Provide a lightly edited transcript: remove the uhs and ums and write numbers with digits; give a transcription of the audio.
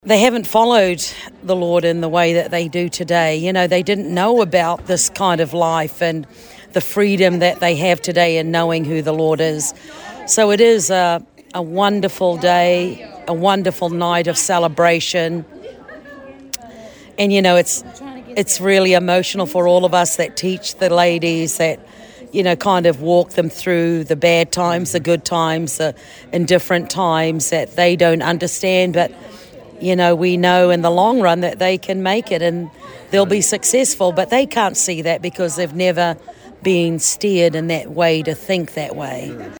They haven't followed the Lord in the way that they do today. You know, they didn't know about this kind of life and the freedom that they have today in knowing who the Lord is. So it is a wonderful day, a wonderful night of celebration. And, you know, it's really emotional for all of us that teach the ladies, that, you know, kind of walk them through the bad times, the good times, the indifferent times that they don't understand. But, you know, we know in the long run that they can make it and they'll be successful. But they can't see that because they've never been steered in that way to think that way.